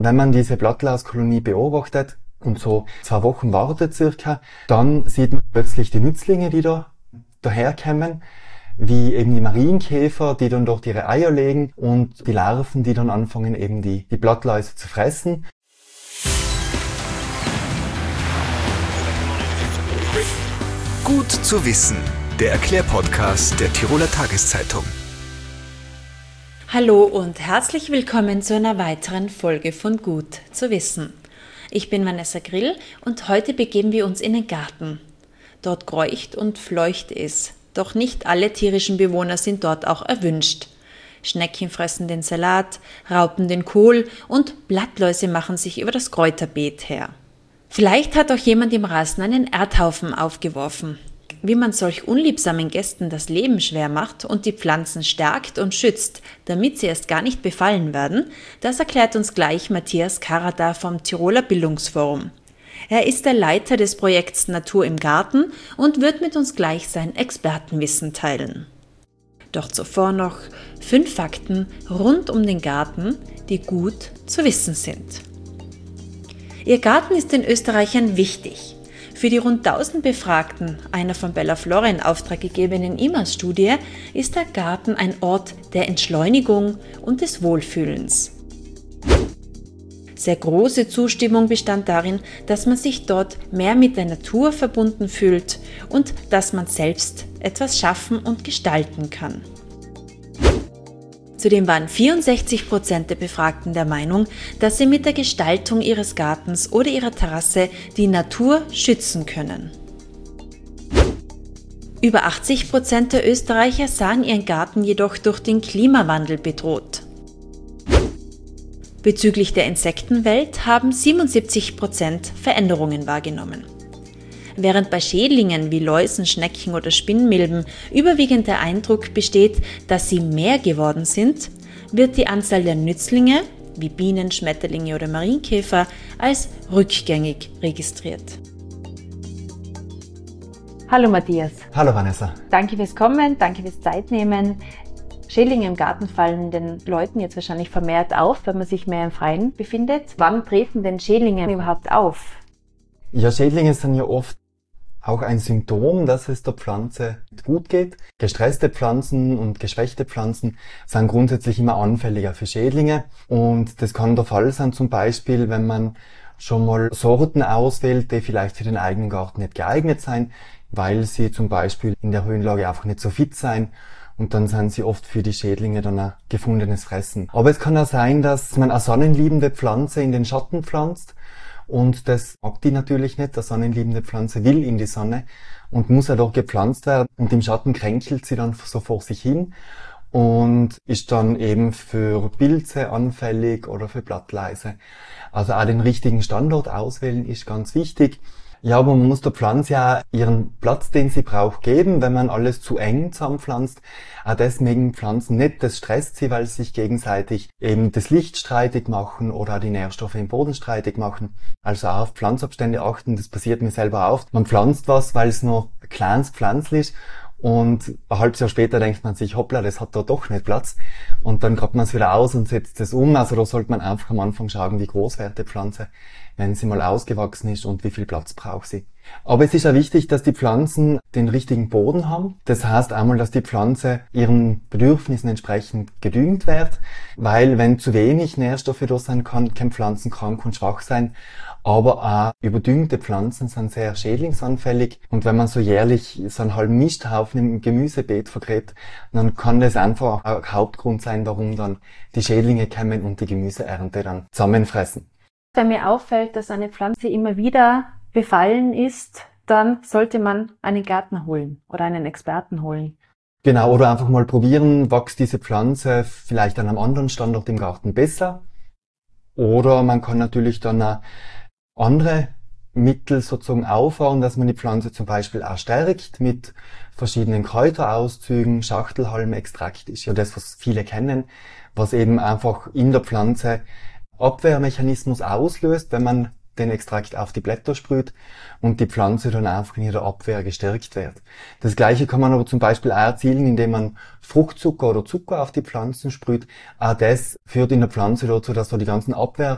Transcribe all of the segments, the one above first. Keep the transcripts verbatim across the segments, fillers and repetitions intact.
Wenn man diese Blattlauskolonie beobachtet und so zwei Wochen wartet circa, dann sieht man plötzlich die Nützlinge, die da daherkommen, wie eben die Marienkäfer, die dann dort ihre Eier legen und die Larven, die dann anfangen eben die, die Blattläuse zu fressen. Gut zu wissen, der Erklärpodcast der Tiroler Tageszeitung. Hallo und herzlich willkommen zu einer weiteren Folge von Gut zu wissen. Ich bin Vanessa Grill und heute begeben wir uns in den Garten. Dort kreucht und fleucht es, doch nicht alle tierischen Bewohner sind dort auch erwünscht. Schnecken fressen den Salat, Raupen den Kohl und Blattläuse machen sich über das Kräuterbeet her. Vielleicht hat auch jemand im Rasen einen Erdhaufen aufgeworfen. Wie man solch unliebsamen Gästen das Leben schwer macht und die Pflanzen stärkt und schützt, damit sie erst gar nicht befallen werden, das erklärt uns gleich Matthias Karada vom Tiroler Bildungsforum. Er ist der Leiter des Projekts Natur im Garten und wird mit uns gleich sein Expertenwissen teilen. Doch zuvor noch fünf Fakten rund um den Garten, die gut zu wissen sind. Ihr Garten ist den Österreichern wichtig. Für die rund tausend Befragten, einer von Bella Flora in Auftrag gegebenen I M A S-Studie, ist der Garten ein Ort der Entschleunigung und des Wohlfühlens. Sehr große Zustimmung bestand darin, dass man sich dort mehr mit der Natur verbunden fühlt und dass man selbst etwas schaffen und gestalten kann. Zudem waren vierundsechzig Prozent der Befragten der Meinung, dass sie mit der Gestaltung ihres Gartens oder ihrer Terrasse die Natur schützen können. Über achtzig Prozent der Österreicher sahen ihren Garten jedoch durch den Klimawandel bedroht. Bezüglich der Insektenwelt haben siebenundsiebzig Prozent Veränderungen wahrgenommen. Während bei Schädlingen wie Läusen, Schnecken oder Spinnmilben überwiegend der Eindruck besteht, dass sie mehr geworden sind, wird die Anzahl der Nützlinge, wie Bienen, Schmetterlinge oder Marienkäfer, als rückgängig registriert. Hallo Matthias. Hallo Vanessa. Danke fürs Kommen, danke fürs Zeitnehmen. Schädlinge im Garten fallen den Leuten jetzt wahrscheinlich vermehrt auf, wenn man sich mehr im Freien befindet. Wann treten denn Schädlinge überhaupt auf? Ja, Schädlinge sind ja oft auch ein Symptom, dass es der Pflanze gut geht. Gestresste Pflanzen und geschwächte Pflanzen sind grundsätzlich immer anfälliger für Schädlinge. Und das kann der Fall sein, zum Beispiel, wenn man schon mal Sorten auswählt, die vielleicht für den eigenen Garten nicht geeignet sind, weil sie zum Beispiel in der Höhenlage einfach nicht so fit sind. Und dann sind sie oft für die Schädlinge dann ein gefundenes Fressen. Aber es kann auch sein, dass man eine sonnenliebende Pflanze in den Schatten pflanzt. Und das mag die natürlich nicht. Eine sonnenliebende Pflanze will in die Sonne und muss ja doch gepflanzt werden. Und im Schatten kränkelt sie dann so vor sich hin und ist dann eben für Pilze anfällig oder für Blattläuse. Also auch den richtigen Standort auswählen ist ganz wichtig. Ja, aber man muss der Pflanze ja ihren Platz, den sie braucht, geben, wenn man alles zu eng zusammenpflanzt. Auch deswegen Pflanzen nicht, das stresst sie, weil sie sich gegenseitig eben das Licht streitig machen oder auch die Nährstoffe im Boden streitig machen. Also auch auf Pflanzabstände achten, das passiert mir selber oft. Man pflanzt was, weil es noch ein kleines Pflanzl ist und ein halbes Jahr später denkt man sich, hoppla, das hat da doch nicht Platz. Und dann grabt man es wieder aus und setzt es um. Also da sollte man einfach am Anfang schauen, wie groß wird die Pflanze, wenn sie mal ausgewachsen ist und wie viel Platz braucht sie. Aber es ist auch wichtig, dass die Pflanzen den richtigen Boden haben. Das heißt einmal, dass die Pflanze ihren Bedürfnissen entsprechend gedüngt wird, weil wenn zu wenig Nährstoffe da sein kann, können Pflanzen krank und schwach sein. Aber auch überdüngte Pflanzen sind sehr schädlingsanfällig. Und wenn man so jährlich so einen halben Misthaufen im Gemüsebeet vergräbt, dann kann das einfach ein Hauptgrund sein, warum dann die Schädlinge kommen und die Gemüseernte dann zusammenfressen. Wenn mir auffällt, dass eine Pflanze immer wieder befallen ist, dann sollte man einen Gärtner holen oder einen Experten holen. Genau, oder einfach mal probieren, wächst diese Pflanze vielleicht an einem anderen Standort im Garten besser. Oder man kann natürlich dann auch andere Mittel sozusagen aufbauen, dass man die Pflanze zum Beispiel auch stärkt mit verschiedenen Kräuterauszügen. Schachtelhalmextrakt ist ja das, was viele kennen, was eben einfach in der Pflanze Abwehrmechanismus auslöst, wenn man den Extrakt auf die Blätter sprüht und die Pflanze dann einfach in ihrer Abwehr gestärkt wird. Das Gleiche kann man aber zum Beispiel auch erzielen, indem man Fruchtzucker oder Zucker auf die Pflanzen sprüht. Auch das führt in der Pflanze dazu, dass da die ganzen Abwehr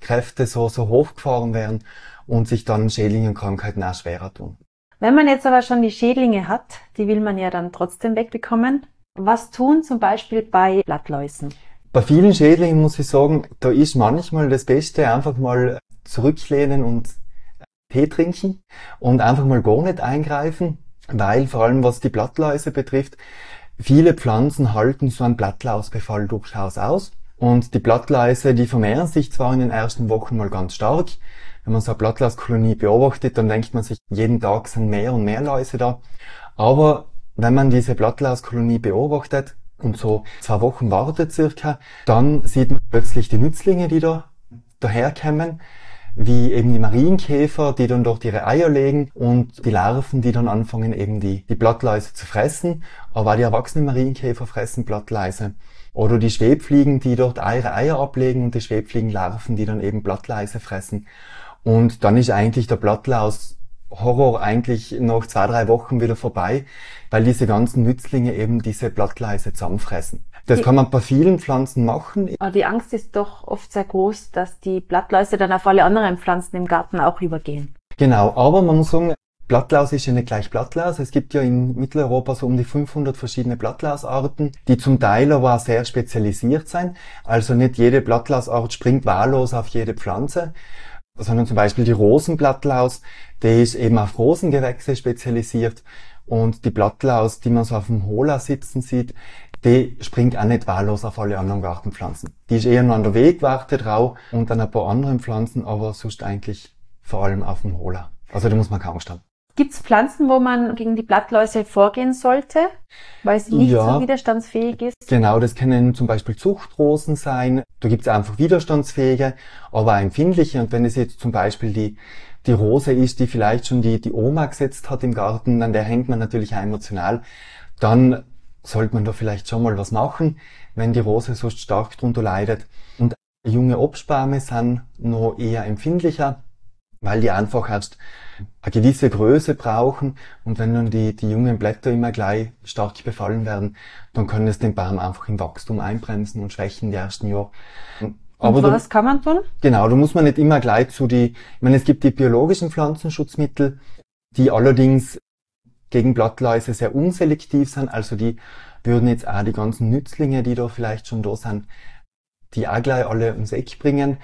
Kräfte so, so hochgefahren werden und sich dann Schädlinge und Krankheiten auch schwerer tun. Wenn man jetzt aber schon die Schädlinge hat, die will man ja dann trotzdem wegbekommen. Was tun zum Beispiel bei Blattläusen? Bei vielen Schädlingen muss ich sagen, da ist manchmal das Beste, einfach mal zurücklehnen und Tee trinken und einfach mal gar nicht eingreifen, weil vor allem was die Blattläuse betrifft, viele Pflanzen halten so einen Blattlausbefall durchaus aus. Und die Blattläuse, die vermehren sich zwar in den ersten Wochen mal ganz stark. Wenn man so eine Blattlauskolonie beobachtet, dann denkt man sich, jeden Tag sind mehr und mehr Läuse da. Aber wenn man diese Blattlauskolonie beobachtet und so zwei Wochen wartet circa, dann sieht man plötzlich die Nützlinge, die da daherkommen, wie eben die Marienkäfer, die dann dort ihre Eier legen und die Larven, die dann anfangen eben die, die Blattläuse zu fressen. Aber auch die erwachsenen Marienkäfer fressen Blattläuse. Oder die Schwebfliegen, die dort ihre Eier ablegen und die Schwebfliegenlarven, die dann eben Blattläuse fressen. Und dann ist eigentlich der Blattlaus-Horror eigentlich nach zwei, drei Wochen wieder vorbei, weil diese ganzen Nützlinge eben diese Blattläuse zusammenfressen. Das kann man bei vielen Pflanzen machen. Aber die Angst ist doch oft sehr groß, dass die Blattläuse dann auf alle anderen Pflanzen im Garten auch übergehen. Genau, aber man muss sagen, Blattlaus ist ja nicht gleich Blattlaus. Es gibt ja in Mitteleuropa so um die fünfhundert verschiedene Blattlausarten, die zum Teil aber auch sehr spezialisiert sind. Also nicht jede Blattlausart springt wahllos auf jede Pflanze, sondern zum Beispiel die Rosenblattlaus, die ist eben auf Rosengewächse spezialisiert. Und die Blattlaus, die man so auf dem Hola sitzen sieht, die springt auch nicht wahllos auf alle anderen Gartenpflanzen. Die ist eher nur an der Wegwarte drauf und an ein paar anderen Pflanzen, aber sonst eigentlich vor allem auf dem Hola. Also da muss man keine Angst haben. Gibt es Pflanzen, wo man gegen die Blattläuse vorgehen sollte, weil sie nicht ja, so widerstandsfähig ist? Genau, das können zum Beispiel Zuchtrosen sein. Da gibt es einfach widerstandsfähige, aber auch empfindliche. Und wenn es jetzt zum Beispiel die die Rose ist, die vielleicht schon die die Oma gesetzt hat im Garten, an der hängt man natürlich auch emotional, dann sollte man da vielleicht schon mal was machen, wenn die Rose so stark drunter leidet. Und junge Obstbäume sind noch eher empfindlicher, weil die einfach erst eine gewisse Größe brauchen und wenn dann die, die jungen Blätter immer gleich stark befallen werden, dann kann es den Baum einfach im Wachstum einbremsen und schwächen die ersten Jahre. Aber und was da, kann man tun? Genau, da muss man nicht immer gleich zu die, ich meine, es gibt die biologischen Pflanzenschutzmittel, die allerdings gegen Blattläuse sehr unselektiv sind, also die würden jetzt auch die ganzen Nützlinge, die da vielleicht schon da sind, die auch gleich alle ums Eck bringen.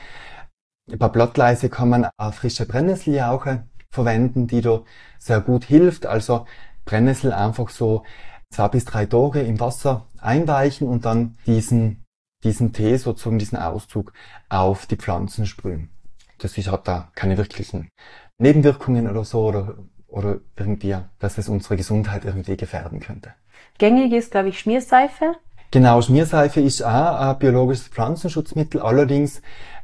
Bei Blattläuse kann man auch frische Brennnesseljauche verwenden, die da sehr gut hilft. Also Brennnessel einfach so zwei bis drei Tage im Wasser einweichen und dann diesen, diesen Tee, sozusagen diesen Auszug, auf die Pflanzen sprühen. Das ist, hat da keine wirklichen Nebenwirkungen oder so oder, oder irgendwie, dass es unsere Gesundheit irgendwie gefährden könnte. Gängig ist, glaube ich, Schmierseife. Genau, Schmierseife ist auch ein biologisches Pflanzenschutzmittel. Allerdings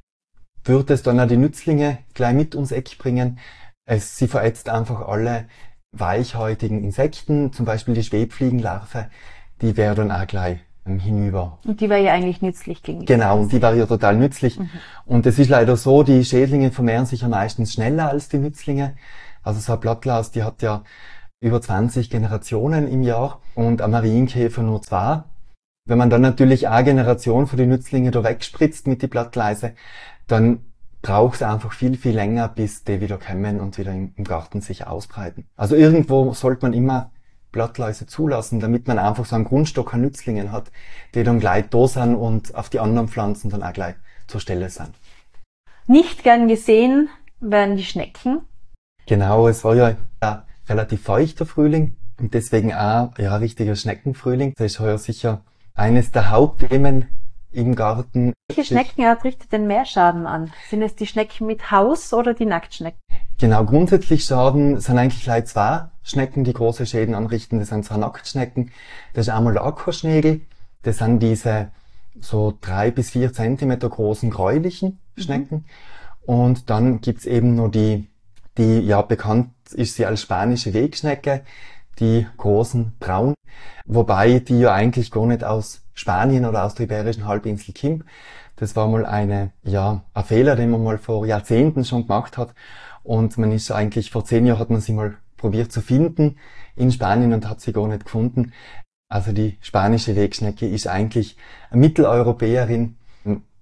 wird es dann auch die Nützlinge gleich mit ums Eck bringen. Es, sie verätzt einfach alle weichhäutigen Insekten, zum Beispiel die Schwebfliegenlarve, die wäre dann auch gleich ähm, hinüber. Und die wäre ja eigentlich nützlich gegen die Genau, und die wäre ja total nützlich. Mhm. Und es ist leider so, die Schädlinge vermehren sich ja meistens schneller als die Nützlinge. Also so ein Blattlaus, die hat ja über zwanzig Generationen im Jahr und ein Marienkäfer nur zwei. Wenn man dann natürlich eine Generation von den Nützlingen da wegspritzt mit die Blattläuse, dann braucht es einfach viel, viel länger, bis die wieder kommen und wieder im Garten sich ausbreiten. Also irgendwo sollte man immer Blattläuse zulassen, damit man einfach so einen Grundstock an Nützlingen hat, die dann gleich da sind und auf die anderen Pflanzen dann auch gleich zur Stelle sind. Nicht gern gesehen werden die Schnecken. Genau, es war ja ein relativ feuchter Frühling und deswegen auch ja, ein richtiger Schneckenfrühling. Das ist heuer sicher eines der Hauptthemen im Garten. Welche Schneckenart richtet denn mehr Schaden an? Sind es die Schnecken mit Haus oder die Nacktschnecken? Genau, grundsätzlich Schaden sind eigentlich gleich zwei Schnecken, die große Schäden anrichten. Das sind zwei Nacktschnecken. Das ist einmal der Ackerschnägel. Das sind diese so drei bis vier Zentimeter großen gräulichen Schnecken. Mhm. Und dann gibt's eben noch die, die ja bekannt ist sie als spanische Wegschnecke, die großen braun. Wobei die ja eigentlich gar nicht aus Spanien oder aus der Iberischen Halbinsel kommt. Das war mal eine, ja, ein Fehler, den man mal vor Jahrzehnten schon gemacht hat. Und man ist eigentlich, vor zehn Jahren hat man sie mal probiert zu finden in Spanien und hat sie gar nicht gefunden. Also die spanische Wegschnecke ist eigentlich eine Mitteleuropäerin,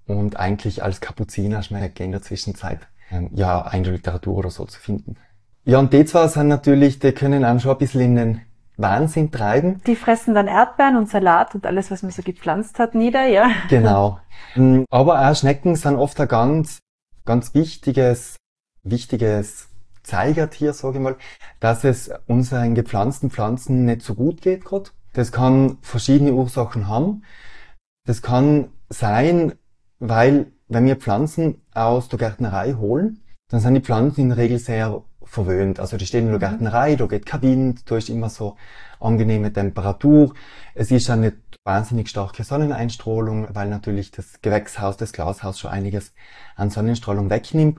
und eigentlich als Kapuzinerschnecke in der Zwischenzeit ähm, ja in der Literatur oder so zu finden. Ja, und die zwei sind natürlich, die können einem schon ein bisschen in den Wahnsinn treiben. Die fressen dann Erdbeeren und Salat und alles, was man so gepflanzt hat, nieder, ja. Genau. Aber auch Schnecken sind oft ein ganz, ganz wichtiges, wichtiges Zeigertier, sage ich mal, dass es unseren gepflanzten Pflanzen nicht so gut geht gerade. Das kann verschiedene Ursachen haben. Das kann sein, weil, wenn wir Pflanzen aus der Gärtnerei holen, dann sind die Pflanzen in der Regel sehr verwöhnt. Also die stehen in der Gärtnerei, da geht kein Wind, da ist immer so angenehme Temperatur. Es ist ja nicht wahnsinnig starke Sonneneinstrahlung, weil natürlich das Gewächshaus, das Glashaus schon einiges an Sonnenstrahlung wegnimmt.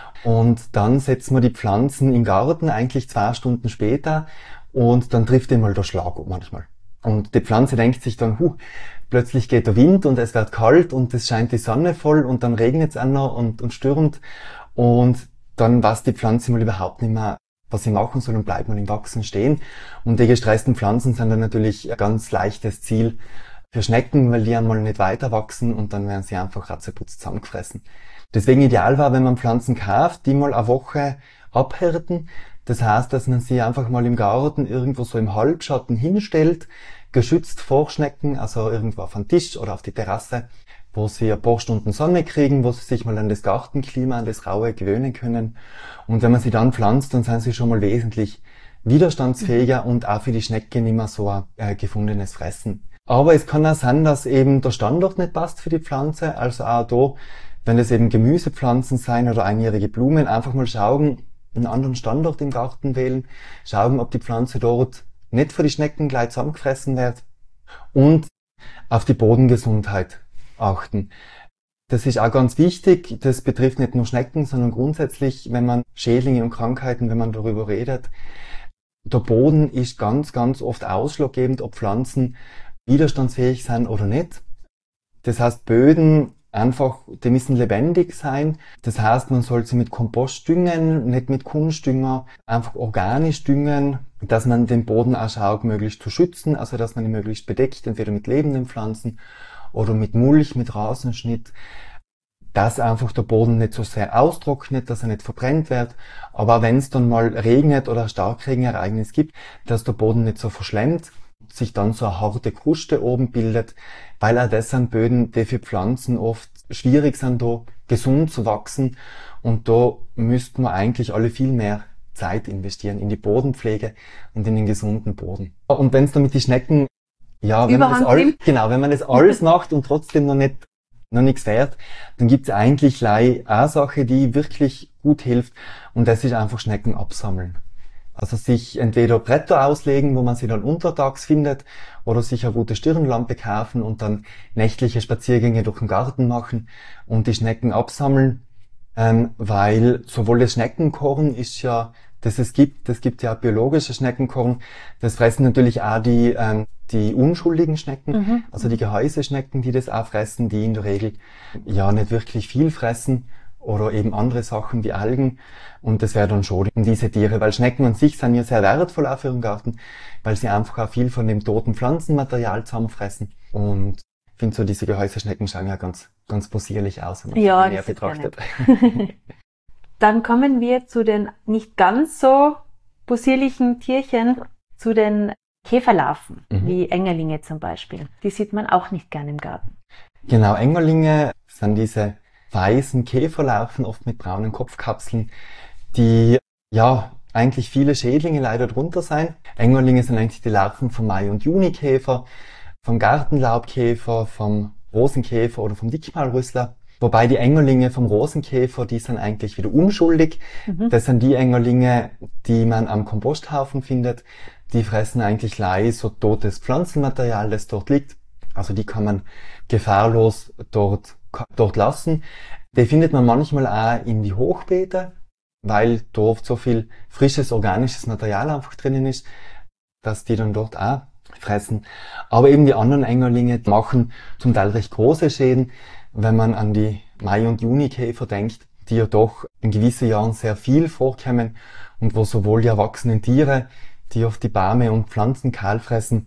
Und dann setzen wir die Pflanzen im Garten eigentlich zwei Stunden später und dann trifft ihn mal der Schlag manchmal. Und die Pflanze denkt sich dann, huh, plötzlich geht der Wind und es wird kalt und es scheint die Sonne voll und dann regnet es auch noch und, und stürmt. Und dann weiß die Pflanze mal überhaupt nicht mehr, was sie machen soll und bleibt mal im Wachsen stehen. Und die gestressten Pflanzen sind dann natürlich ein ganz leichtes Ziel für Schnecken, weil die einmal nicht weiter wachsen und dann werden sie einfach ratzeputz zusammengefressen. Deswegen ideal war, wenn man Pflanzen kauft, die mal eine Woche abhärten. Das heißt, dass man sie einfach mal im Garten irgendwo so im Halbschatten hinstellt, geschützt vor Schnecken, also irgendwo auf den Tisch oder auf die Terrasse, wo sie ein paar Stunden Sonne kriegen, wo sie sich mal an das Gartenklima, an das Raue gewöhnen können. Und wenn man sie dann pflanzt, dann sind sie schon mal wesentlich widerstandsfähiger mhm. und auch für die Schnecke nicht mehr so ein äh, gefundenes Fressen. Aber es kann auch sein, dass eben der Standort nicht passt für die Pflanze. Also auch da, wenn es eben Gemüsepflanzen sein oder einjährige Blumen, einfach mal schauen, einen anderen Standort im Garten wählen, schauen, ob die Pflanze dort nicht für die Schnecken gleich zusammengefressen wird und auf die Bodengesundheit achten. Das ist auch ganz wichtig. Das betrifft nicht nur Schnecken, sondern grundsätzlich, wenn man Schädlinge und Krankheiten, wenn man darüber redet. Der Boden ist ganz, ganz oft ausschlaggebend, ob Pflanzen widerstandsfähig sind oder nicht. Das heißt, Böden einfach, die müssen lebendig sein. Das heißt, man soll sie mit Kompost düngen, nicht mit Kunstdünger, einfach organisch düngen, dass man den Boden auch schaut, möglichst zu schützen, also dass man ihn möglichst bedeckt, entweder mit lebenden Pflanzen oder mit Mulch, mit Rasenschnitt, dass einfach der Boden nicht so sehr austrocknet, dass er nicht verbrennt wird, aber wenn es dann mal regnet oder ein Starkregenereignis gibt, dass der Boden nicht so verschlemmt, sich dann so eine harte Kruste oben bildet, weil auch das sind Böden, die für Pflanzen oft schwierig sind, da gesund zu wachsen, und da müssten wir eigentlich alle viel mehr Zeit investieren in die Bodenpflege und in den gesunden Boden. Und wenn es dann mit die Schnecken, ja, wenn man das alles, genau, wenn man das alles macht und trotzdem noch nicht, noch nichts wert, dann gibt es eigentlich gleich eine Sache, die wirklich gut hilft, und das ist einfach Schnecken absammeln. Also sich entweder Bretter auslegen, wo man sie dann untertags findet, oder sich eine gute Stirnlampe kaufen und dann nächtliche Spaziergänge durch den Garten machen und die Schnecken absammeln, ähm, weil sowohl das Schneckenkorn ist ja, das es gibt, das gibt ja auch biologische Schneckenkorn, das fressen natürlich auch die, ähm, die unschuldigen Schnecken, mhm. also die Gehäuseschnecken, die das auch fressen, die in der Regel ja nicht wirklich viel fressen, oder eben andere Sachen wie Algen, und das wäre dann schon diese Tiere, weil Schnecken an sich sind ja sehr wertvoll auch für den Garten, weil sie einfach auch viel von dem toten Pflanzenmaterial zusammenfressen, und ich finde so, diese Gehäuseschnecken schauen ja ganz, ganz possierlich aus, wenn man ja, sie näher betrachtet. Dann kommen wir zu den nicht ganz so possierlichen Tierchen, zu den Käferlarven, mhm. wie Engerlinge zum Beispiel. Die sieht man auch nicht gern im Garten. Genau, Engerlinge sind diese weißen Käferlarven, oft mit braunen Kopfkapseln, die ja eigentlich viele Schädlinge leider drunter sein. Engerlinge sind eigentlich die Larven vom Mai- und Junikäfer, vom Gartenlaubkäfer, vom Rosenkäfer oder vom Dickmaulrüssler. Wobei die Engerlinge vom Rosenkäfer, die sind eigentlich wieder unschuldig. Mhm. Das sind die Engerlinge, die man am Komposthaufen findet. Die fressen eigentlich gleich so totes Pflanzenmaterial, das dort liegt. Also die kann man gefahrlos dort dort lassen. Die findet man manchmal auch in die Hochbeete, weil dort so viel frisches, organisches Material einfach drinnen ist, dass die dann dort auch fressen. Aber eben die anderen Engerlinge machen zum Teil recht große Schäden, wenn man an die Mai- und Junikäfer denkt, die ja doch in gewissen Jahren sehr viel vorkommen und wo sowohl die erwachsenen Tiere, die oft die Bäume und Pflanzen kahl fressen,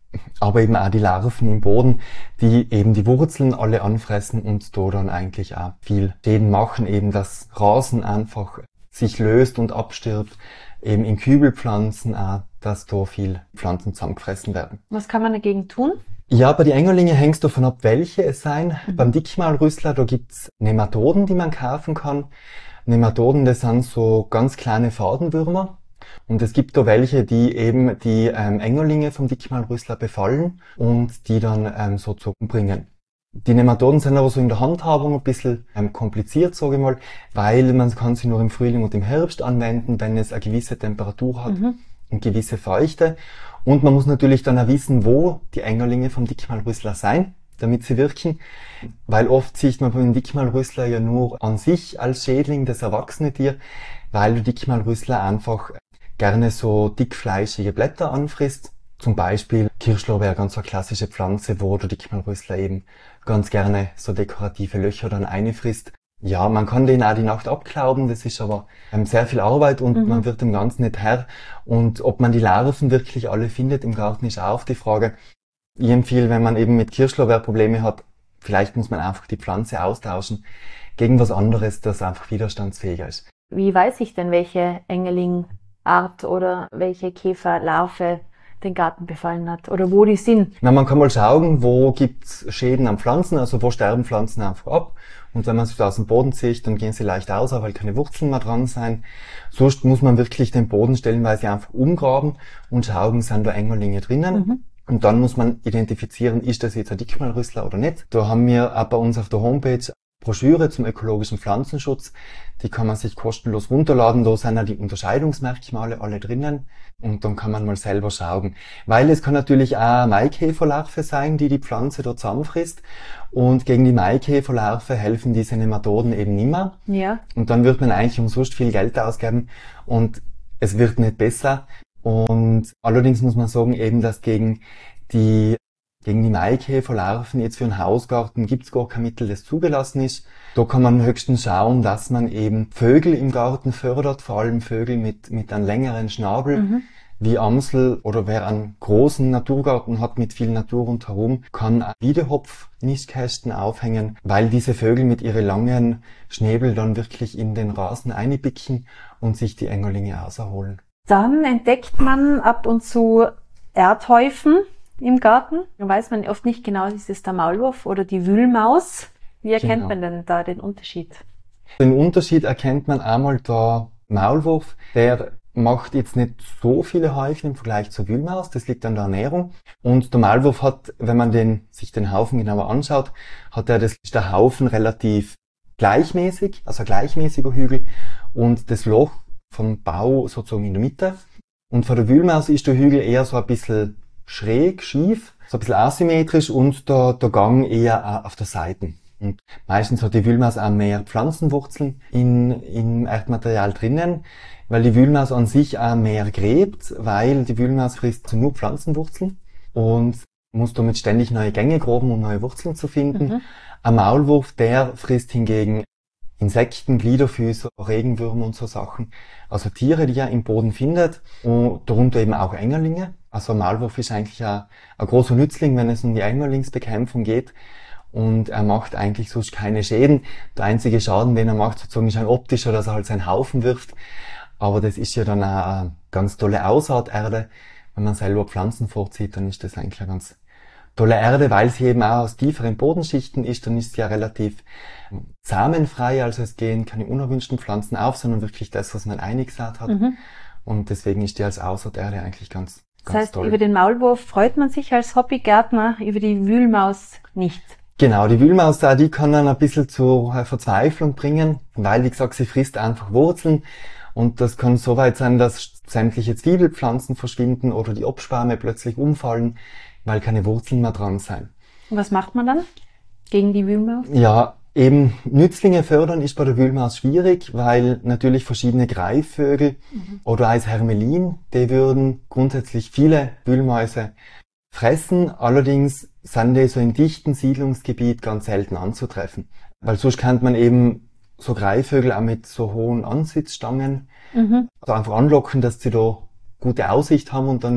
aber eben auch die Larven im Boden, die eben die Wurzeln alle anfressen und da dann eigentlich auch viel Schäden machen, eben dass Rasen einfach sich löst und abstirbt, eben in Kübelpflanzen auch, dass da viel Pflanzen zusammengefressen werden. Was kann man dagegen tun? Ja, bei den Engerlinge hängt es davon ab, welche es sein. Mhm. Beim Dickmaulrüssler, da gibt's Nematoden, die man kaufen kann. Nematoden, das sind so ganz kleine Fadenwürmer. Und es gibt da welche, die eben die ähm, Engerlinge vom Dickmaulrüssler befallen und die dann ähm, so zu umbringen. Die Nematoden sind aber so in der Handhabung ein bisschen ähm, kompliziert, sage ich mal, weil man kann sie nur im Frühling und im Herbst anwenden, wenn es eine gewisse Temperatur hat Mhm. und gewisse Feuchte. Und man muss natürlich dann auch wissen, wo die Engerlinge vom Dickmaulrüssler sein, damit sie wirken. Weil oft sieht man beim Dickmaulrüssler ja nur an sich als Schädling, das erwachsene Tier, weil der Dickmaulrüssler einfach gerne so dickfleischige Blätter anfrisst. Zum Beispiel Kirschlorbeer, ganz eine klassische Pflanze, wo der Dickmaulrüssler eben ganz gerne so dekorative Löcher dann einfrisst. Ja, man kann den auch die Nacht abklauben, das ist aber ähm, sehr viel Arbeit und Mhm. man wird dem Ganzen nicht Herr. Und ob man die Larven wirklich alle findet im Garten, ist auch die Frage. Ich empfehle, wenn man eben mit Kirschlorbeer Probleme hat, vielleicht muss man einfach die Pflanze austauschen gegen was anderes, das einfach widerstandsfähiger ist. Wie weiß ich denn, welche Engerlingart oder welche Käferlarve den Garten befallen hat oder wo die sind? Na, man kann mal schauen, wo gibt's Schäden an Pflanzen, also wo sterben Pflanzen einfach ab. Und wenn man sie da aus dem Boden zieht, dann gehen sie leicht aus, weil keine Wurzeln mehr dran sein. Sonst muss man wirklich den Boden stellenweise einfach umgraben und schauen, sind da Engerlinge drinnen. Mhm. Und dann muss man identifizieren, ist das jetzt ein Dickmaulrüssler oder nicht. Da haben wir auch bei uns auf der Homepage Broschüre zum ökologischen Pflanzenschutz. Die kann man sich kostenlos runterladen. Da sind ja die Unterscheidungsmerkmale alle drinnen. Und dann kann man mal selber schauen. Weil es kann natürlich auch eine Maikäferlarve sein, die die Pflanze dort zusammenfrisst. Und gegen die Maikäferlarve helfen diese Nematoden eben nimmer. Ja. Und dann wird man eigentlich umsonst viel Geld ausgeben. Und es wird nicht besser. Und allerdings muss man sagen, eben, dass gegen die Gegen die Maikäferlarven jetzt für einen Hausgarten gibt's gar kein Mittel, das zugelassen ist. Da kann man höchstens schauen, dass man eben Vögel im Garten fördert, vor allem Vögel mit, mit einem längeren Schnabel, Mhm. wie Amsel, oder wer einen großen Naturgarten hat mit viel Natur rundherum, kann auch Wiedehopf-Nistkästen aufhängen, weil diese Vögel mit ihren langen Schnäbel dann wirklich in den Rasen einbicken und sich die Engerlinge auserholen. Dann entdeckt man ab und zu Erdhäufen im Garten. Da weiß man oft nicht genau, ist es der Maulwurf oder die Wühlmaus. Wie erkennt Genau. man denn da den Unterschied? Den Unterschied erkennt man einmal, der Maulwurf, der macht jetzt nicht so viele Häufchen im Vergleich zur Wühlmaus, das liegt an der Ernährung. Und der Maulwurf hat, wenn man den, sich den Haufen genauer anschaut, hat er, das ist der Haufen relativ gleichmäßig, also ein gleichmäßiger Hügel, und das Loch vom Bau sozusagen in der Mitte. Und von der Wühlmaus ist der Hügel eher so ein bisschen schräg, schief, so ein bisschen asymmetrisch, und der, der Gang eher auf der Seite. Und meistens hat die Wühlmaus auch mehr Pflanzenwurzeln in, im Erdmaterial drinnen, weil die Wühlmaus an sich auch mehr gräbt, weil die Wühlmaus frisst nur Pflanzenwurzeln und muss damit ständig neue Gänge graben, um neue Wurzeln zu finden. Mhm. Ein Maulwurf, der frisst hingegen Insekten, Gliederfüßer, Regenwürmer und so Sachen. Also Tiere, die er im Boden findet, und darunter eben auch Engerlinge. Also ein Maulwurf ist eigentlich ein, ein großer Nützling, wenn es um die Engerlingsbekämpfung geht. Und er macht eigentlich sonst keine Schäden. Der einzige Schaden, den er macht, sozusagen, ist ein optischer, dass er halt seinen Haufen wirft. Aber das ist ja dann auch eine ganz tolle Aussaaterde. Wenn man selber Pflanzen vorzieht, dann ist das eigentlich eine ganz tolle Erde, weil sie eben auch aus tieferen Bodenschichten ist. Dann ist sie ja relativ samenfrei, also es gehen keine unerwünschten Pflanzen auf, sondern wirklich das, was man eingesät hat. Mhm. Und deswegen ist die als Aussaaterde eigentlich ganz, Das ganz heißt, toll. über den Maulwurf freut man sich als Hobbygärtner, über die Wühlmaus nicht. Genau, die Wühlmaus da, die kann dann ein bisschen zur äh, Verzweiflung bringen, weil, wie gesagt, sie frisst einfach Wurzeln, und das kann so weit sein, dass sämtliche Zwiebelpflanzen verschwinden oder die Obsparme plötzlich umfallen, weil keine Wurzeln mehr dran sind. Und was macht man dann gegen die Wühlmaus? Ja, eben Nützlinge fördern ist bei der Wühlmaus schwierig, weil natürlich verschiedene Greifvögel Mhm. oder als Hermelin, die würden grundsätzlich viele Wühlmäuse fressen, allerdings sind die so in dichten Siedlungsgebiet ganz selten anzutreffen. Weil sonst kennt man eben so Greifvögel auch mit so hohen Ansitzstangen, Mhm. also einfach anlocken, dass sie da gute Aussicht haben und dann die,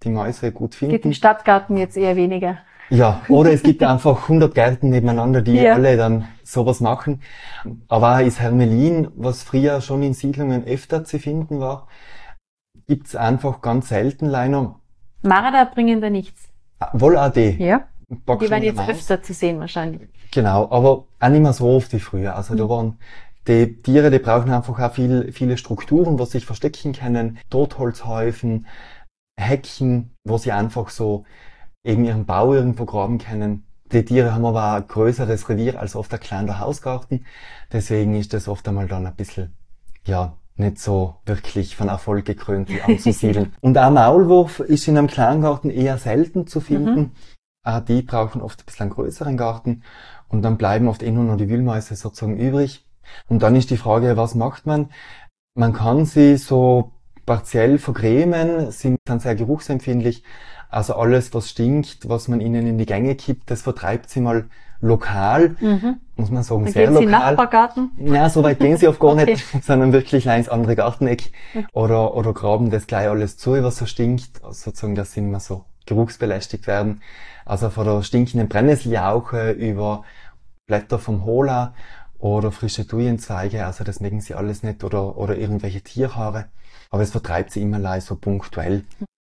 die Mäuse gut Geht finden. im Stadtgarten jetzt eher weniger. Ja, oder es gibt einfach hundert Gärten nebeneinander, die Ja. alle dann sowas machen. Aber auch ist Hermelin, was früher schon in Siedlungen öfter zu finden war, gibt's einfach ganz selten leider. Marder bringen da nichts. Wohl auch die. Ja. Pack Die schon werden jetzt Maus. öfter zu sehen wahrscheinlich. Genau, aber auch nicht mehr so oft wie früher. Also da waren die Tiere, die brauchen einfach auch viel, viele Strukturen, wo sie sich verstecken können, Totholzhäufen, Hecken, wo sie einfach so eben ihren Bau irgendwo graben können. Die Tiere haben aber auch ein größeres Revier als oft ein kleiner Hausgarten. Deswegen ist das oft einmal dann ein bisschen, ja, nicht so wirklich von Erfolg gekrönt wie anzusiedeln. Und auch Maulwurf ist in einem Kleingarten eher selten zu finden. Mhm. Auch die brauchen oft ein bisschen einen größeren Garten. Und dann bleiben oft eh nur noch die Wühlmäuse sozusagen übrig. Und dann ist die Frage, was macht man? Man kann sie so partiell vergrämen, sie sind sehr geruchsempfindlich. Also alles, was stinkt, was man ihnen in die Gänge kippt, das vertreibt sie mal lokal, Mhm. muss man sagen, Dann sehr geht sie in den lokal. Nachbargarten. Ja, so weit gehen sie oft gar Okay. nicht, sondern wirklich ins andere Garteneck oder, oder graben das gleich alles zu, was so stinkt, also sozusagen, dass sie nicht mehr so geruchsbelästigt werden. Also von der stinkenden Brennnesseljauche über Blätter vom Hola oder frische Thujenzweige, also das mögen sie alles nicht, oder, oder irgendwelche Tierhaare. Aber es vertreibt sie immer leicht so punktuell.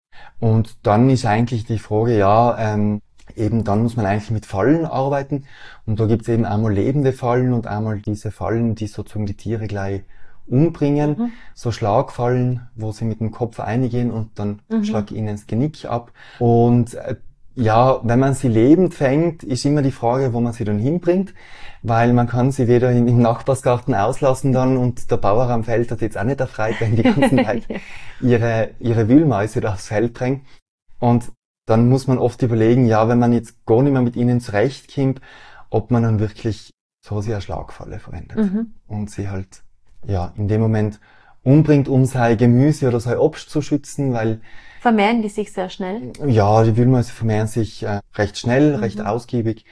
Und dann ist eigentlich die Frage, ja, ähm, eben dann muss man eigentlich mit Fallen arbeiten. Und da gibt's eben einmal lebende Fallen und einmal diese Fallen, die sozusagen die Tiere gleich umbringen. Mhm. So Schlagfallen, wo sie mit dem Kopf eingehen und dann Mhm. schlag ihnen das Genick ab. Und äh, ja, wenn man sie lebend fängt, ist immer die Frage, wo man sie dann hinbringt, weil man kann sie weder in, im Nachbarsgarten auslassen dann und der Bauer am Feld hat jetzt auch nicht erfreut, wenn die ganzen Zeit ihre, ihre Wühlmäuse da aufs Feld bringen. Und dann muss man oft überlegen, ja, wenn man jetzt gar nicht mehr mit ihnen zurechtkommt, ob man dann wirklich so sehr eine Schlagfalle verwendet Mhm. und sie halt, ja, in dem Moment umbringt, um sein Gemüse oder sein Obst zu schützen, weil Vermehren die sich sehr schnell. ja, die Wühlmäuse vermehren sich äh, recht schnell, Mhm. recht ausgiebig.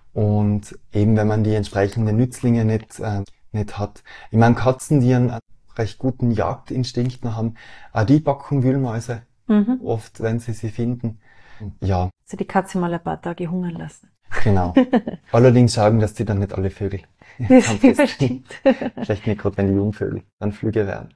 Und eben wenn man die entsprechenden Nützlinge nicht, äh, nicht hat. Ich meine, Katzen, die einen recht guten Jagdinstinkt noch haben, auch die packen Wühlmäuse Mhm. oft, wenn sie sie finden. Ja, Also die Katze mal ein paar Tage hungern lassen. genau. Allerdings schauen, dass die dann nicht alle Vögel Das anfressen. stimmt. Vielleicht nicht gerade, wenn die Jungvögel dann Flüge werden.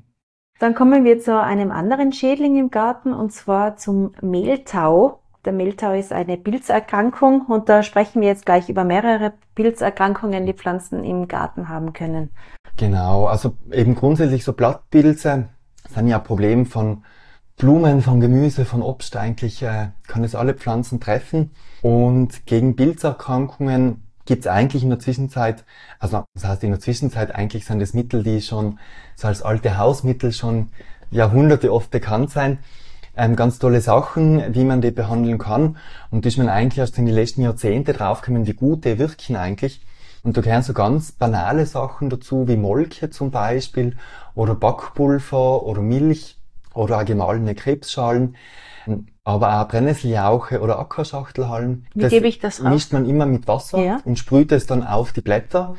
Dann kommen wir zu einem anderen Schädling im Garten, und zwar zum Mehltau. Der Mehltau ist eine Pilzerkrankung, und da sprechen wir jetzt gleich über mehrere Pilzerkrankungen, die Pflanzen im Garten haben können. Genau, also eben grundsätzlich so Blattpilze sind ja ein Problem von Blumen, von Gemüse, von Obst eigentlich, äh, kann es alle Pflanzen treffen. Und gegen Pilzerkrankungen gibt es eigentlich in der Zwischenzeit, also das heißt in der Zwischenzeit eigentlich sind das Mittel, die schon so als alte Hausmittel schon Jahrhunderte oft bekannt sein. Ähm, ganz tolle Sachen, wie man die behandeln kann. Und da ist man eigentlich erst in die letzten Jahrzehnte draufgekommen, wie gut die wirken eigentlich. Und da gehören so ganz banale Sachen dazu, wie Molke zum Beispiel, oder Backpulver, oder Milch, oder auch gemahlene Krebsschalen, aber auch Brennnesseljauche oder Ackerschachtelhalm. Wie gebe ich das auf? Mischt man immer mit Wasser Ja. und sprüht es dann auf die Blätter.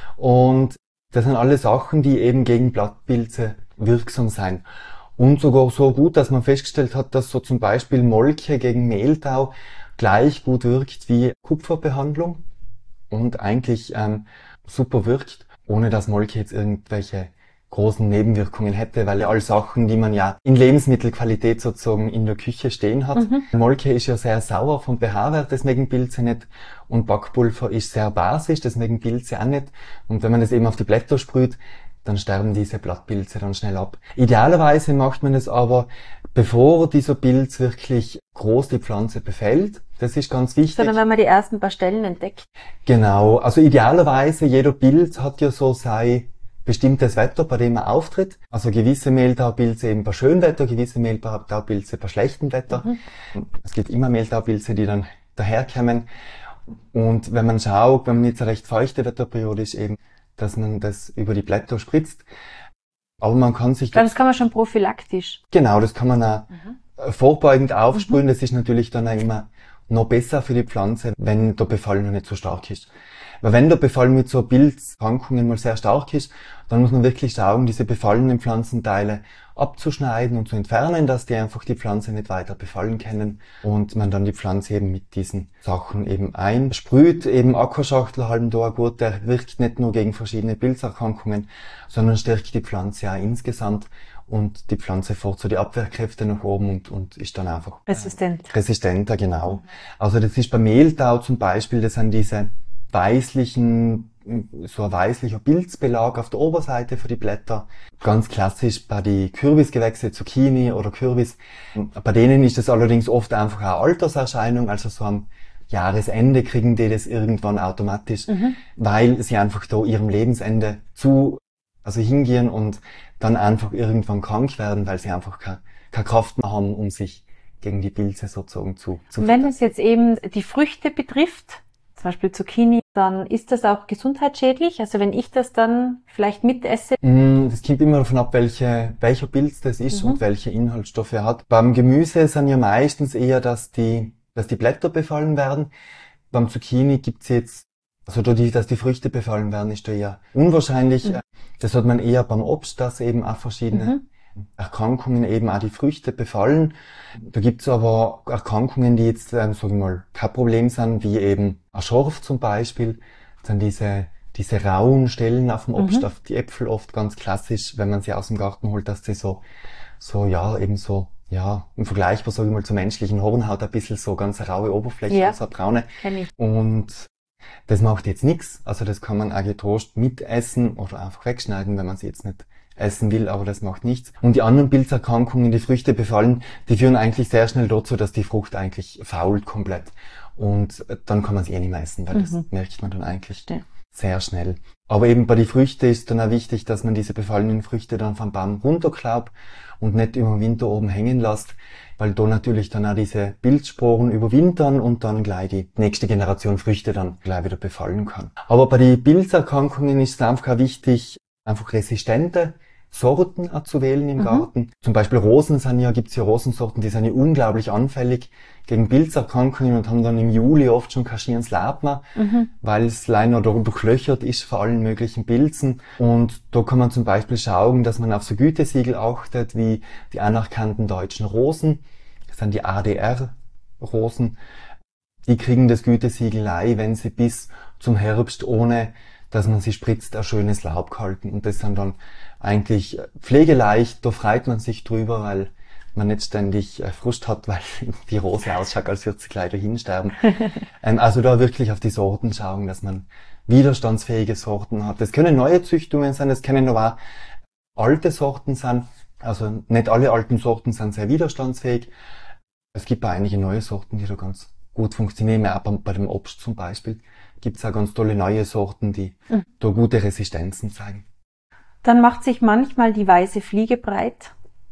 Und das sind alle Sachen, die eben gegen Blattpilze wirksam sein. Und sogar so gut, dass man festgestellt hat, dass so zum Beispiel Molke gegen Mehltau gleich gut wirkt wie Kupferbehandlung und eigentlich ähm, super wirkt, ohne dass Molke jetzt irgendwelche großen Nebenwirkungen hätte, weil ja all Sachen, die man ja in Lebensmittelqualität sozusagen in der Küche stehen hat. Mhm. Molke ist ja sehr sauer vom pH-Wert, das mögen Pilze nicht. Und Backpulver ist sehr basisch, das mögen Pilze auch nicht. Und wenn man das eben auf die Blätter sprüht, dann sterben diese Blattpilze dann schnell ab. Idealerweise macht man es aber, bevor dieser Pilz wirklich groß die Pflanze befällt. Das ist ganz wichtig. Sondern wenn man die ersten paar Stellen entdeckt. Genau, also idealerweise, jeder Pilz hat ja so sein bestimmtes Wetter, bei dem er auftritt. Also gewisse Mehltaupilze eben bei schönem Wetter, gewisse Mehltaupilze bei schlechtem Wetter. Mhm. Es gibt immer Mehltaupilze, die dann daherkommen. Und wenn man schaut, wenn man jetzt eine recht feuchte Wetterperiode ist, eben, dass man das über die Blätter spritzt. Aber man kann sich Das kann man schon prophylaktisch. genau, das kann man auch Mhm. vorbeugend aufsprühen. Das ist natürlich dann auch immer noch besser für die Pflanze, wenn der Befall noch nicht so stark ist. Weil wenn der Befall mit so Pilzerkrankungen mal sehr stark ist, dann muss man wirklich schauen, diese befallenen Pflanzenteile abzuschneiden und zu entfernen, dass die einfach die Pflanze nicht weiter befallen können und man dann die Pflanze eben mit diesen Sachen eben einsprüht. Eben Aquaschachtelhalmdorgurt, der wirkt nicht nur gegen verschiedene Pilzerkrankungen, sondern stärkt die Pflanze auch insgesamt und die Pflanze fährt so die Abwehrkräfte nach oben und, und ist dann einfach resistent. Äh, resistenter, genau. Also das ist bei Mehltau zum Beispiel, das sind diese weißlichen, so ein weißlicher Pilzbelag auf der Oberseite für die Blätter. Ganz klassisch bei die Kürbisgewächse, Zucchini oder Kürbis. Bei denen ist das allerdings oft einfach eine Alterserscheinung, also so am Jahresende kriegen die das irgendwann automatisch, mhm. weil sie einfach da ihrem Lebensende zu, also hingehen und dann einfach irgendwann krank werden, weil sie einfach keine, keine Kraft mehr haben, um sich gegen die Pilze sozusagen zu, zu Wenn es jetzt eben die Früchte betrifft, zum Beispiel Zucchini, dann ist das auch gesundheitsschädlich? Also wenn ich das dann vielleicht mitesse? Das kommt immer davon ab, welche, welcher Pilz das ist mhm. und welche Inhaltsstoffe er hat. Beim Gemüse sind ja meistens eher, dass die, dass die Blätter befallen werden. Beim Zucchini gibt's jetzt, also dadurch, dass die Früchte befallen werden, ist da eher unwahrscheinlich. Mhm. Das hat man eher beim Obst, dass eben auch verschiedene mhm. Erkrankungen eben auch die Früchte befallen. Da gibt's aber Erkrankungen, die jetzt, ähm, sag ich mal, kein Problem sind, wie eben ein Schorf zum Beispiel. Das sind diese, diese rauen Stellen auf dem Obst, mhm. auf die Äpfel oft ganz klassisch, wenn man sie aus dem Garten holt, dass die so, so, ja, eben so, ja, im Vergleichbar, sag ich mal, zur menschlichen Hornhaut ein bisschen so ganz eine raue Oberfläche, ja. so eine braune. Kenn ich. Und das macht jetzt nichts. Also das kann man auch getrost mitessen oder einfach wegschneiden, wenn man sie jetzt nicht essen will, aber das macht nichts. Und die anderen Pilzerkrankungen, die Früchte befallen, die führen eigentlich sehr schnell dazu, dass die Frucht eigentlich fault komplett. Und dann kann man sie eh nicht mehr essen, weil mhm. das merkt man dann eigentlich ja. sehr schnell. Aber eben bei den Früchten ist dann auch wichtig, dass man diese befallenen Früchte dann vom Baum runterklaubt und nicht über den Winter oben hängen lässt, weil da natürlich dann auch diese Pilzsporen überwintern und dann gleich die nächste Generation Früchte dann gleich wieder befallen kann. Aber bei den Pilzerkrankungen ist es einfach auch wichtig, einfach resistente Sorten auch zu wählen im mhm. Garten. Zum Beispiel Rosen sind ja, gibt's ja Rosensorten, die sind ja unglaublich anfällig gegen Pilzerkrankungen und haben dann im Juli oft schon kaschierendes Laub mehr, mhm. weil es leider durchlöchert ist vor allen möglichen Pilzen. Und da kann man zum Beispiel schauen, dass man auf so Gütesiegel achtet, wie die anerkannten deutschen Rosen. Das sind die A D R-Rosen. Die kriegen das Gütesiegel ein, wenn sie bis zum Herbst ohne dass man sie spritzt, ein schönes Laub gehalten. Und das sind dann eigentlich pflegeleicht, da freut man sich drüber, weil man nicht ständig Frust hat, weil die Rose ausschaut, als würde sie gleich dahin sterben. ähm, also da wirklich auf die Sorten schauen, dass man widerstandsfähige Sorten hat. Das können neue Züchtungen sein, das können aber auch alte Sorten sein. Also nicht alle alten Sorten sind sehr widerstandsfähig. Es gibt auch einige neue Sorten, die da ganz gut funktionieren, auch bei dem Obst zum Beispiel. Gibt es auch ganz tolle neue Sorten, die mhm. da gute Resistenzen zeigen. Dann macht sich manchmal die weiße Fliege breit.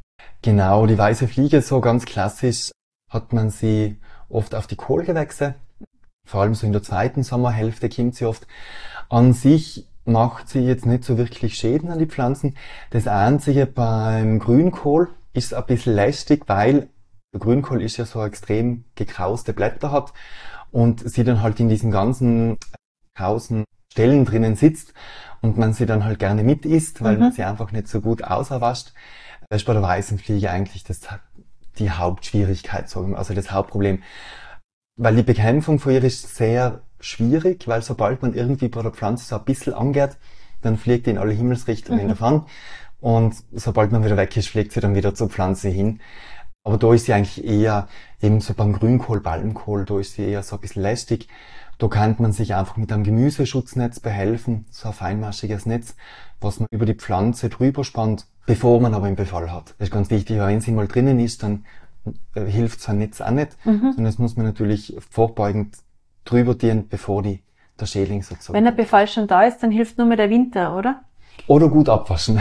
Genau, die weiße Fliege, so ganz klassisch, hat man sie oft auf die Kohlgewächse. Vor allem so in der zweiten Sommerhälfte kommt sie oft. An sich macht sie jetzt nicht so wirklich Schäden an die Pflanzen. Das Einzige beim Grünkohl ist ein bisschen lästig, weil der Grünkohl ist ja so extrem gekrauste Blätter hat und sie dann halt in diesen ganzen krausen Stellen drinnen sitzt und man sie dann halt gerne mit isst, weil mhm. man sie einfach nicht so gut auserwascht. Das ist bei der weißen Fliege eigentlich das, die Hauptschwierigkeit, sagen wir, also das Hauptproblem. Weil die Bekämpfung von ihr ist sehr schwierig, weil sobald man irgendwie bei der Pflanze so ein bisschen angeht, dann fliegt die in alle Himmelsrichtungen mhm. davon und sobald man wieder weg ist, fliegt sie dann wieder zur Pflanze hin. Aber da ist sie eigentlich eher, eben so beim Grünkohl, Ballenkohl, da ist sie eher so ein bisschen lästig. Da kann man sich einfach mit einem Gemüseschutznetz behelfen, so ein feinmaschiges Netz, was man über die Pflanze drüber spannt, bevor man aber einen Befall hat. Das ist ganz wichtig, weil wenn sie mal drinnen ist, dann äh, hilft so ein Netz auch nicht, mhm. sondern das muss man natürlich vorbeugend drüber dienen, bevor die, der Schädling sozusagen. Wenn der Befall schon da ist, dann hilft nur mehr der Winter, oder? Oder gut abwaschen.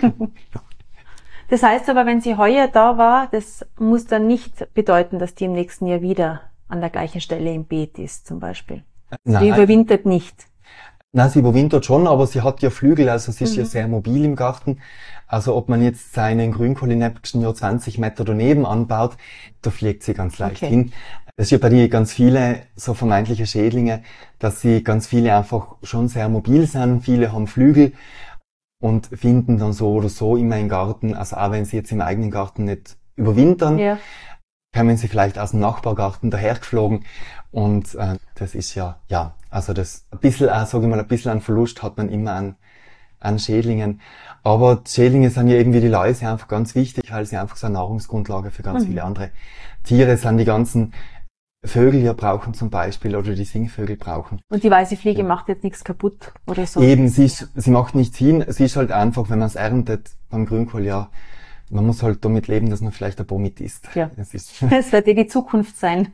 Das heißt aber, wenn sie heuer da war, das muss dann nicht bedeuten, dass die im nächsten Jahr wieder an der gleichen Stelle im Beet ist, zum Beispiel. Nein. Die überwintert nicht. Nein, sie überwintert schon, aber sie hat ja Flügel, also sie ist mhm. ja sehr mobil im Garten. Also ob man jetzt seinen Grünkohl im nächsten Jahr zwanzig Meter daneben anbaut, da fliegt sie ganz leicht okay. hin. Es ist ja bei dir ganz viele so vermeintliche Schädlinge, dass sie ganz viele einfach schon sehr mobil sind. Viele haben Flügel und finden dann so oder so immer im Garten, also auch wenn sie jetzt im eigenen Garten nicht überwintern, ja. kommen sie vielleicht aus dem Nachbargarten dahergeflogen. Und äh, das ist ja, ja, also das ein bisschen, äh, sage ich mal, ein bisschen an Verlust hat man immer an, an Schädlingen. Aber die Schädlinge sind ja eben wie die Läuse einfach ganz wichtig, weil sie einfach so eine Nahrungsgrundlage für ganz mhm. viele andere Tiere sind. Die ganzen Vögel ja brauchen zum Beispiel oder die Singvögel brauchen. Und die weiße Fliege ja. macht jetzt nichts kaputt oder so? Eben, sie, ist, sie macht nichts hin. Sie ist halt einfach, wenn man es erntet beim Grünkohl, ja, man muss halt damit leben, dass man vielleicht ein paar mit isst. Ja, das, ist das wird ja die Zukunft sein.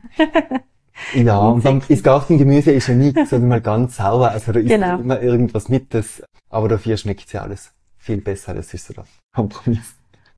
Ja, und dann ist Gartengemüse ist ja nie, sag ich mal, ganz sauber. Also da ist genau. immer irgendwas mit, das, aber dafür schmeckt ja alles viel besser. Das ist so der Kompromiss.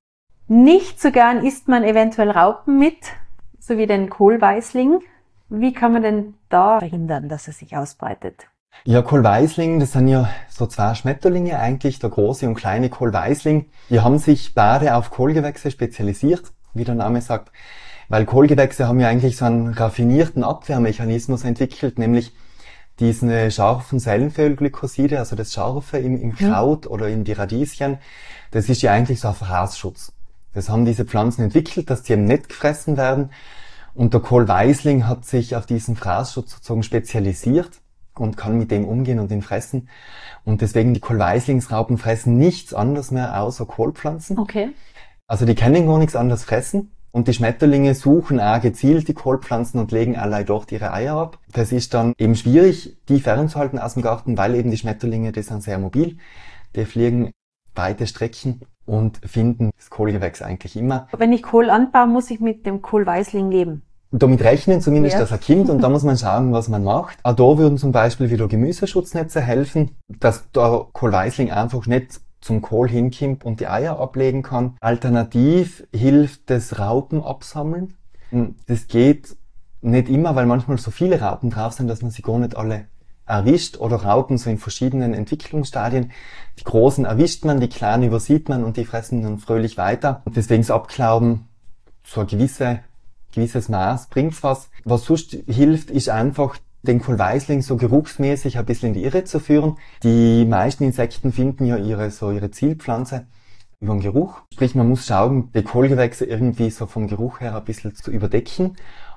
Nicht so gern isst man eventuell Raupen mit, so wie den Kohlweißling. Wie kann man denn da verhindern, dass er sich ausbreitet? Ja, Kohlweißling, das sind ja so zwei Schmetterlinge eigentlich, der große und kleine Kohlweißling. Die haben sich beide auf Kohlgewächse spezialisiert, wie der Name sagt, weil Kohlgewächse haben ja eigentlich so einen raffinierten Abwehrmechanismus entwickelt, nämlich diesen scharfen Sellenölglykoside, also das Scharfe im, im Kraut oder in die Radieschen, das ist ja eigentlich so ein Fraßschutz. Das haben diese Pflanzen entwickelt, dass die eben nicht gefressen werden. Und der Kohlweißling hat sich auf diesen Fraßschutz sozusagen spezialisiert und kann mit dem umgehen und ihn fressen. Und deswegen die Kohlweißlingsraupen fressen nichts anderes mehr außer Kohlpflanzen. Okay. Also die können gar nichts anderes fressen. Und die Schmetterlinge suchen auch gezielt die Kohlpflanzen und legen allein dort ihre Eier ab. Das ist dann eben schwierig, die fernzuhalten aus dem Garten, weil eben die Schmetterlinge, die sind sehr mobil. Die fliegen weite Strecken und finden das Kohlgewächs eigentlich immer. Wenn ich Kohl anbaue, muss ich mit dem Kohlweißling leben. Damit rechnen zumindest, ja. dass er kommt, und da muss man schauen, was man macht. Auch da würden zum Beispiel wieder Gemüseschutznetze helfen, dass der Kohlweißling einfach nicht zum Kohl hinkommt und die Eier ablegen kann. Alternativ hilft das Raupen absammeln. Das geht nicht immer, weil manchmal so viele Raupen drauf sind, dass man sie gar nicht alle erwischt, oder Raupen so in verschiedenen Entwicklungsstadien. Die großen erwischt man, die kleinen übersieht man und die fressen dann fröhlich weiter. Und deswegen das Abklauben, so ein gewisse, gewisses Maß bringt's was. Was sonst hilft, ist einfach, den Kohlweißling so geruchsmäßig ein bisschen in die Irre zu führen. Die meisten Insekten finden ja ihre, so ihre Zielpflanze über den Geruch. Sprich, man muss schauen, die Kohlgewächse irgendwie so vom Geruch her ein bisschen zu überdecken.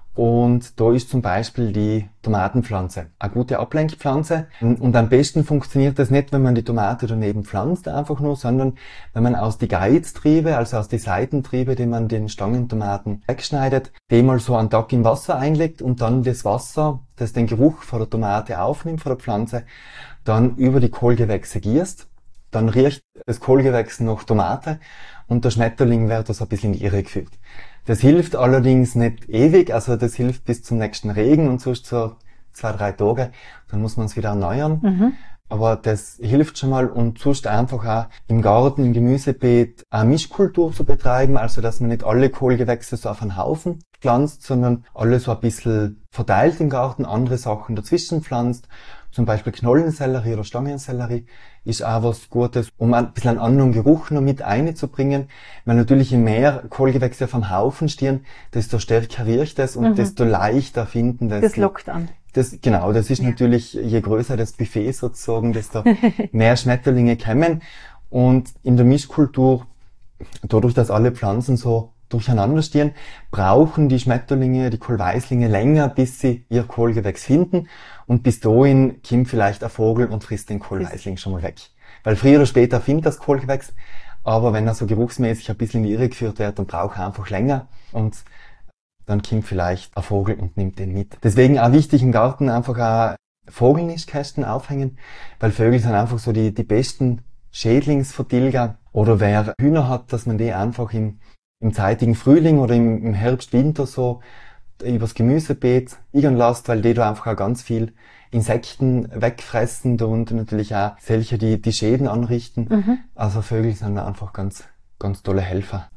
Und da ist zum Beispiel die Tomatenpflanze eine gute Ablenkpflanze. Und am besten funktioniert das nicht, wenn man die Tomate daneben pflanzt, einfach nur, sondern wenn man aus die Geiztriebe, also aus die Seitentriebe, die man den Stangentomaten wegschneidet, die mal so einen Tag im Wasser einlegt und dann das Wasser, das den Geruch von der Tomate aufnimmt, von der Pflanze, dann über die Kohlgewächse gießt. Dann riecht das Kohlgewächs nach Tomate und der Schmetterling wird das ein bisschen in die Irre geführt. Das hilft allerdings nicht ewig, also das hilft bis zum nächsten Regen und sonst so zwei, drei Tage, dann muss man es wieder erneuern. Mhm. Aber das hilft schon mal, und sonst einfach auch im Garten, im Gemüsebeet eine Mischkultur zu betreiben, also dass man nicht alle Kohlgewächse so auf einen Haufen pflanzt, sondern alle so ein bisschen verteilt im Garten, andere Sachen dazwischen pflanzt. Zum Beispiel Knollensellerie oder Stangensellerie ist auch was Gutes, um ein bisschen einen anderen Geruch noch mit einzubringen. Weil natürlich je mehr Kohlgewächse auf einem Haufen stehen, desto stärker riecht es und mhm. desto leichter finden das. Das lockt an. Das, genau, das ist ja. natürlich, je größer das Buffet sozusagen, desto mehr Schmetterlinge kommen. Und in der Mischkultur, dadurch, dass alle Pflanzen so durcheinander stehen, brauchen die Schmetterlinge, die Kohlweißlinge länger, bis sie ihr Kohlgewächs finden. Und bis dahin kommt vielleicht ein Vogel und frisst den Kohlweißling schon mal weg. Weil früher oder später findet das Kohlgewächs, aber wenn er so geruchsmäßig ein bisschen in die Irre geführt wird, dann braucht er einfach länger und dann kommt vielleicht ein Vogel und nimmt den mit. Deswegen auch wichtig im Garten einfach auch Vogelnistkästen aufhängen, weil Vögel sind einfach so die, die besten Schädlingsvertilger. Oder wer Hühner hat, dass man die einfach im, im zeitigen Frühling oder im, im Herbst, Winter so übers Gemüsebeet liegen lässt, weil die da einfach auch ganz viel Insekten wegfressen und natürlich auch solche, die die Schäden anrichten. Mhm. Also Vögel sind einfach ganz, ganz tolle Helfer.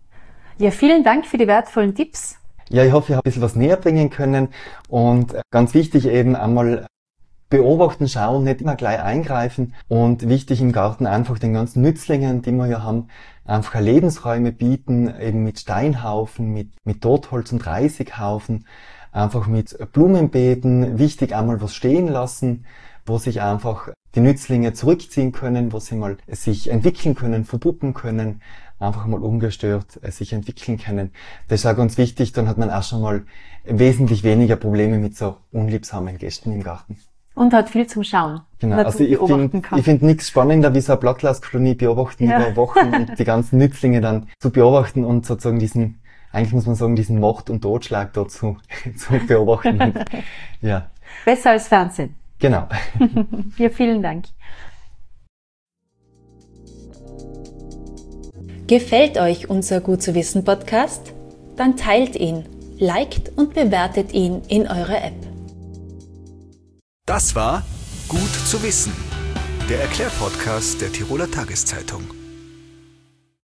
Ja, vielen Dank für die wertvollen Tipps. Ja, ich hoffe, ich habe ein bisschen was näher bringen können, und ganz wichtig eben einmal beobachten, schauen, nicht immer gleich eingreifen, und wichtig im Garten einfach den ganzen Nützlingen, die wir ja haben, einfach Lebensräume bieten, eben mit Steinhaufen, mit, mit Totholz und Reisighaufen, einfach mit Blumenbeeten, wichtig einmal was stehen lassen, wo sich einfach die Nützlinge zurückziehen können, wo sie mal sich entwickeln können, verpuppen können, einfach mal ungestört sich entwickeln können. Das ist auch ganz wichtig, dann hat man auch schon mal wesentlich weniger Probleme mit so unliebsamen Gästen im Garten. Und hat viel zum Schauen. Genau, also ich finde ich finde nichts spannender, wie so eine Blattlaskolonie beobachten Ja. über Wochen und die ganzen Nützlinge dann zu beobachten und sozusagen diesen, eigentlich muss man sagen, diesen Mord und Totschlag dort zu, zu beobachten. Und, ja, Besser als Fernsehen. genau. Ja, vielen Dank. Gefällt euch unser Gut zu wissen Podcast? Dann teilt ihn, liked und bewertet ihn in eurer App. Das war Gut zu wissen, der Erklärpodcast der Tiroler Tageszeitung.